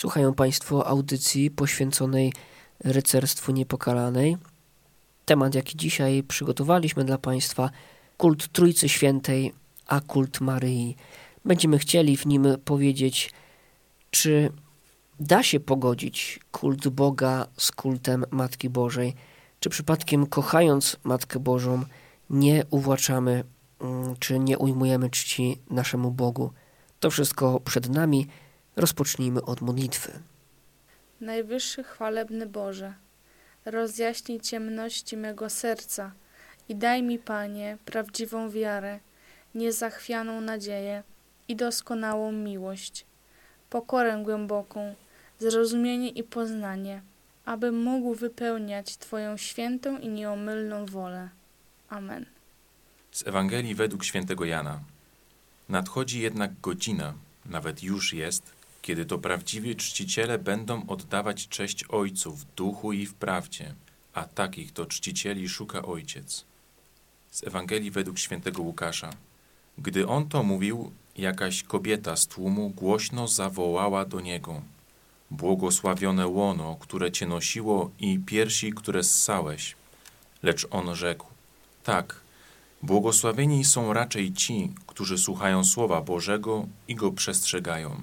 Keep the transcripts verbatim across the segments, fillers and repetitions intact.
Słuchają Państwo audycji poświęconej rycerstwu niepokalanej. Temat, jaki dzisiaj przygotowaliśmy dla Państwa, kult Trójcy Świętej, a kult Maryi. Będziemy chcieli w nim powiedzieć, czy da się pogodzić kult Boga z kultem Matki Bożej, czy przypadkiem kochając Matkę Bożą nie uwłaczamy, czy nie ujmujemy czci naszemu Bogu. To wszystko przed nami. Rozpocznijmy od modlitwy. Najwyższy chwalebny Boże, rozjaśnij ciemności mego serca i daj mi, Panie, prawdziwą wiarę, niezachwianą nadzieję i doskonałą miłość, pokorę głęboką, zrozumienie i poznanie, abym mógł wypełniać Twoją świętą i nieomylną wolę. Amen. Z Ewangelii według świętego Jana. Nadchodzi jednak godzina, nawet już jest, kiedy to prawdziwi czciciele będą oddawać cześć Ojcu w duchu i w prawdzie, a takich to czcicieli szuka Ojciec. Z Ewangelii według świętego Łukasza. Gdy on to mówił, jakaś kobieta z tłumu głośno zawołała do niego: błogosławione łono, które cię nosiło, i piersi, które ssałeś. Lecz on rzekł: tak, błogosławieni są raczej ci, którzy słuchają Słowa Bożego i go przestrzegają.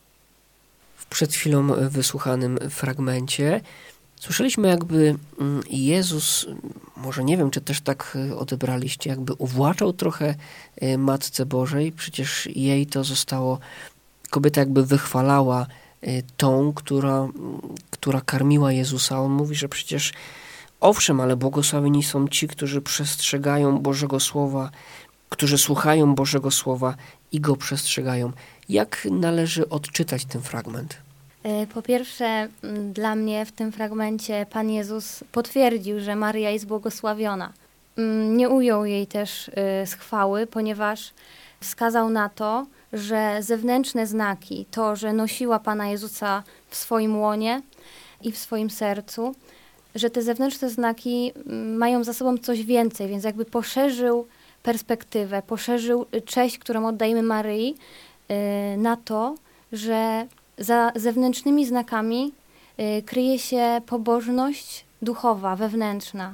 W przed chwilą wysłuchanym fragmencie słyszeliśmy, jakby Jezus, może nie wiem, czy też tak odebraliście, jakby uwłaczał trochę Matce Bożej. Przecież jej to zostało, kobieta jakby wychwalała tą, która, która karmiła Jezusa. On mówi, że przecież owszem, ale błogosławieni są ci, którzy przestrzegają Bożego Słowa, którzy słuchają Bożego Słowa i go przestrzegają. Jak należy odczytać ten fragment? Po pierwsze, dla mnie w tym fragmencie Pan Jezus potwierdził, że Maryja jest błogosławiona. Nie ujął jej też z chwały, ponieważ wskazał na to, że zewnętrzne znaki, to, że nosiła Pana Jezusa w swoim łonie i w swoim sercu, że te zewnętrzne znaki mają za sobą coś więcej, więc jakby poszerzył perspektywę, poszerzył cześć, którą oddajemy Maryi, na to, że za zewnętrznymi znakami kryje się pobożność duchowa, wewnętrzna.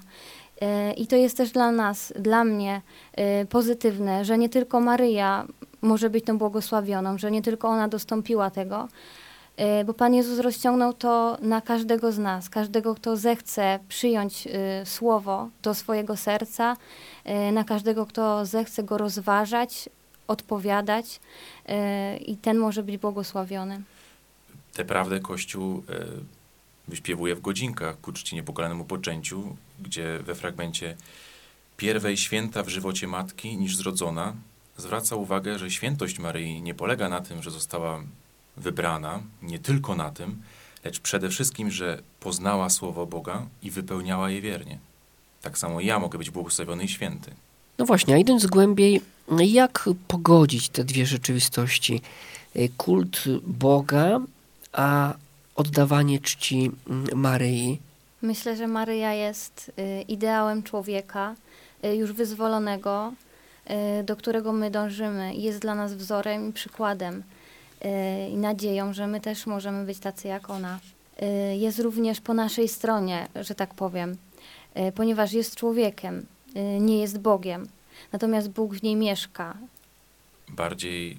I to jest też dla nas, dla mnie pozytywne, że nie tylko Maryja może być tą błogosławioną, że nie tylko ona dostąpiła tego, bo Pan Jezus rozciągnął to na każdego z nas, każdego, kto zechce przyjąć Słowo do swojego serca, na każdego, kto zechce go rozważać, odpowiadać i ten może być błogosławiony. Tę prawdę Kościół wyśpiewuje w godzinkach ku czci niepokalanemu poczęciu, gdzie we fragmencie pierwej święta w żywocie matki niż zrodzona zwraca uwagę, że świętość Maryi nie polega na tym, że została wybrana, nie tylko na tym, lecz przede wszystkim, że poznała Słowo Boga i wypełniała je wiernie. Tak samo ja mogę być błogosławiony i święty. No właśnie, a idąc głębiej, jak pogodzić te dwie rzeczywistości? Kult Boga, a oddawanie czci Maryi? Myślę, że Maryja jest ideałem człowieka, już wyzwolonego, do którego my dążymy i jest dla nas wzorem i przykładem i nadzieją, że my też możemy być tacy jak ona. Jest również po naszej stronie, że tak powiem, ponieważ jest człowiekiem, nie jest Bogiem. Natomiast Bóg w niej mieszka. Bardziej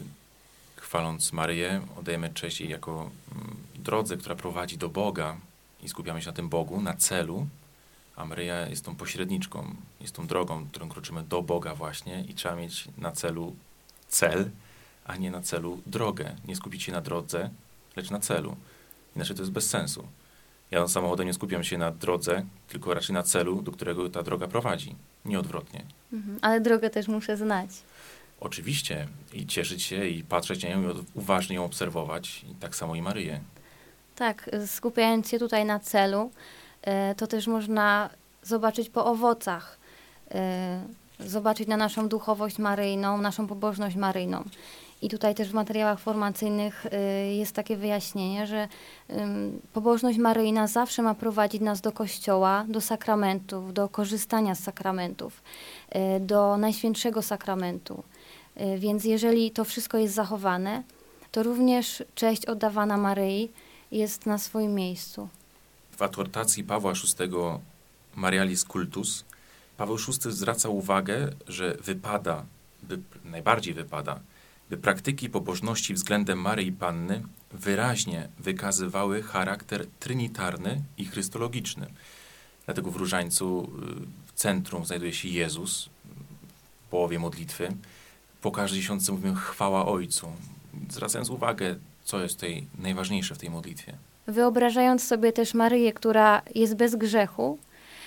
chwaląc Maryję, oddajemy cześć jej jako drodze, która prowadzi do Boga i skupiamy się na tym Bogu, na celu, a Maryja jest tą pośredniczką, jest tą drogą, którą kroczymy do Boga właśnie i trzeba mieć na celu cel, a nie na celu drogę. Nie skupić się na drodze, lecz na celu. Inaczej to jest bez sensu. Jadąc samochodem nie skupiam się na drodze, tylko raczej na celu, do którego ta droga prowadzi. Nie odwrotnie. Mhm, ale drogę też muszę znać. Oczywiście. I cieszyć się, i patrzeć na nią, i uważnie ją obserwować. I tak samo i Maryję. Tak, skupiając się tutaj na celu, to też można zobaczyć po owocach. Zobaczyć na naszą duchowość maryjną, naszą pobożność maryjną. I tutaj też w materiałach formacyjnych jest takie wyjaśnienie, że pobożność maryjna zawsze ma prowadzić nas do kościoła, do sakramentów, do korzystania z sakramentów, do Najświętszego Sakramentu. Więc jeżeli to wszystko jest zachowane, to również cześć oddawana Maryi jest na swoim miejscu. W adhortacji Pawła szóstego Marialis Cultus Paweł szósty zwraca uwagę, że wypada, by, najbardziej wypada, by praktyki pobożności względem Maryi Panny wyraźnie wykazywały charakter trinitarny i chrystologiczny. Dlatego w różańcu w centrum znajduje się Jezus w połowie modlitwy. Po każdej dziesiątce mówimy chwała Ojcu, zwracając uwagę, co jest tutaj najważniejsze w tej modlitwie. Wyobrażając sobie też Maryję, która jest bez grzechu,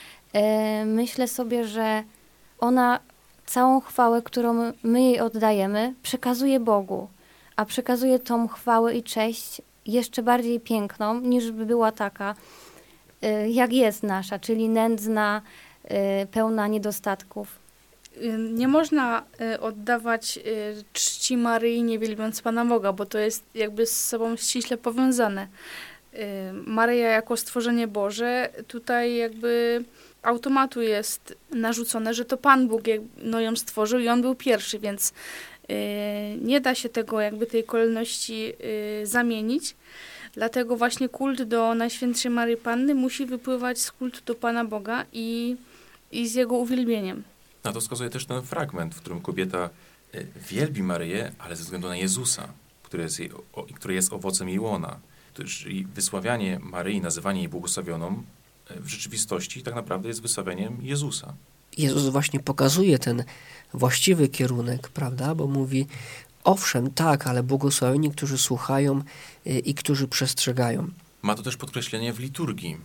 yy, myślę sobie, że ona całą chwałę, którą my jej oddajemy, przekazuje Bogu, a przekazuje tą chwałę i cześć jeszcze bardziej piękną, niż by była taka, yy, jak jest nasza, czyli nędzna, yy, pełna niedostatków. Nie można oddawać czci Maryi, nie wielbiąc Pana Boga, bo to jest jakby z sobą ściśle powiązane. Maryja jako stworzenie Boże, tutaj jakby automatu jest narzucone, że to Pan Bóg no, ją stworzył i On był pierwszy, więc nie da się tego jakby tej kolejności zamienić. Dlatego właśnie kult do Najświętszej Maryi Panny musi wypływać z kultu do Pana Boga i, i z Jego uwielbieniem. Na to wskazuje też ten fragment, w którym kobieta wielbi Maryję, ale ze względu na Jezusa, który jest, jej, o, który jest owocem jej łona. Czyli wysławianie Maryi, nazywanie jej błogosławioną w rzeczywistości tak naprawdę jest wysławianiem Jezusa. Jezus właśnie pokazuje ten właściwy kierunek, prawda? Bo mówi, owszem, tak, ale błogosławieni, którzy słuchają i którzy przestrzegają. Ma to też podkreślenie w liturgii.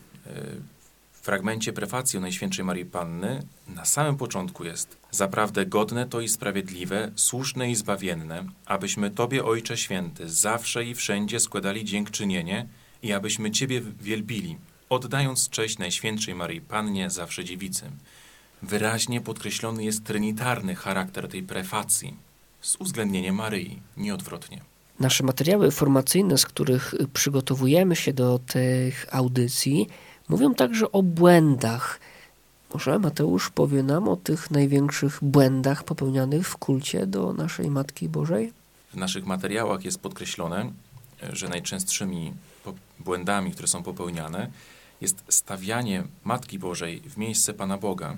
W fragmencie prefacji o Najświętszej Maryi Panny na samym początku jest: zaprawdę godne to i sprawiedliwe, słuszne i zbawienne, abyśmy Tobie, Ojcze Święty, zawsze i wszędzie składali dziękczynienie i abyśmy Ciebie wielbili, oddając cześć Najświętszej Maryi Pannie, zawsze dziewicy. Wyraźnie podkreślony jest trinitarny charakter tej prefacji z uwzględnieniem Maryi, nie odwrotnie. Nasze materiały formacyjne, z których przygotowujemy się do tych audycji, mówią także o błędach. Może Mateusz powie nam o tych największych błędach popełnianych w kulcie do naszej Matki Bożej? W naszych materiałach jest podkreślone, że najczęstszymi błędami, które są popełniane, jest stawianie Matki Bożej w miejsce Pana Boga.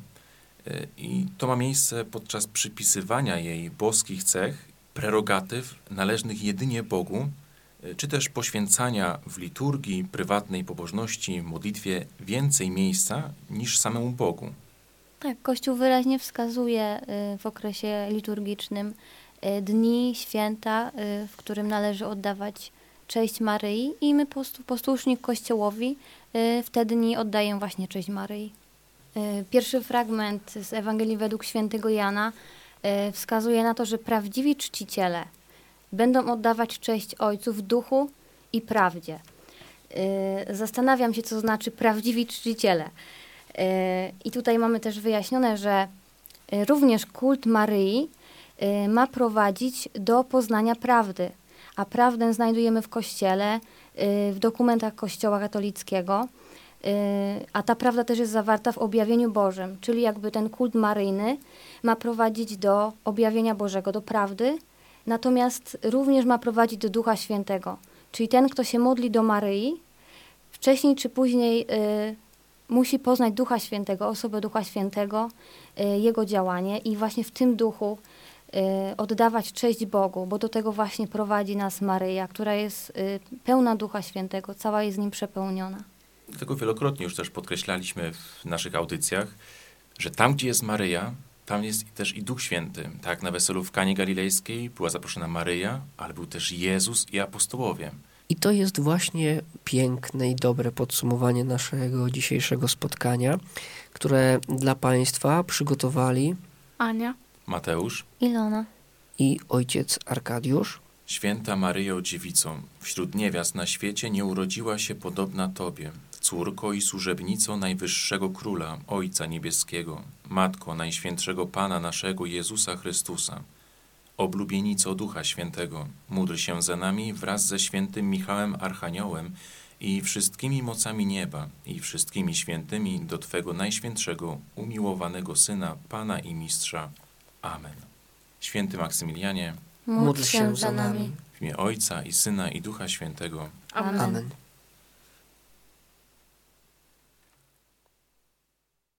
I to ma miejsce podczas przypisywania jej boskich cech, prerogatyw należnych jedynie Bogu, czy też poświęcania w liturgii, prywatnej pobożności, modlitwie więcej miejsca niż samemu Bogu. Tak, Kościół wyraźnie wskazuje w okresie liturgicznym dni, święta, w którym należy oddawać cześć Maryi i my posłuszni Kościołowi w te dni oddaję właśnie cześć Maryi. Pierwszy fragment z Ewangelii według świętego Jana wskazuje na to, że prawdziwi czciciele będą oddawać cześć Ojcu w duchu i prawdzie. Zastanawiam się, co znaczy prawdziwi czciciele. I tutaj mamy też wyjaśnione, że również kult Maryi ma prowadzić do poznania prawdy. A prawdę znajdujemy w Kościele, w dokumentach Kościoła katolickiego, a ta prawda też jest zawarta w objawieniu Bożym, czyli jakby ten kult maryjny ma prowadzić do objawienia Bożego, do prawdy, natomiast również ma prowadzić do Ducha Świętego. Czyli ten, kto się modli do Maryi, wcześniej czy później y, musi poznać Ducha Świętego, osobę Ducha Świętego, y, Jego działanie i właśnie w tym duchu y, oddawać cześć Bogu, bo do tego właśnie prowadzi nas Maryja, która jest y, pełna Ducha Świętego, cała jest nim przepełniona. Dlatego wielokrotnie już też podkreślaliśmy w naszych audycjach, że tam, gdzie jest Maryja, tam jest też i Duch Święty. Tak, na weselu w Kanie Galilejskiej była zaproszona Maryja, ale był też Jezus i apostołowie. I to jest właśnie piękne i dobre podsumowanie naszego dzisiejszego spotkania, które dla Państwa przygotowali Ania, Mateusz, Ilona i ojciec Arkadiusz. Święta Maryjo Dziewico, wśród niewiast na świecie nie urodziła się podobna Tobie, córko i służebnico Najwyższego Króla, Ojca Niebieskiego, Matko Najświętszego Pana naszego Jezusa Chrystusa. Oblubienico Ducha Świętego, módl się za nami wraz ze świętym Michałem Archaniołem i wszystkimi mocami nieba i wszystkimi świętymi do Twego Najświętszego, umiłowanego Syna, Pana i Mistrza. Amen. Święty Maksymilianie, módl się za nami. w W imię Ojca i Syna i Ducha Świętego. Amen. Amen.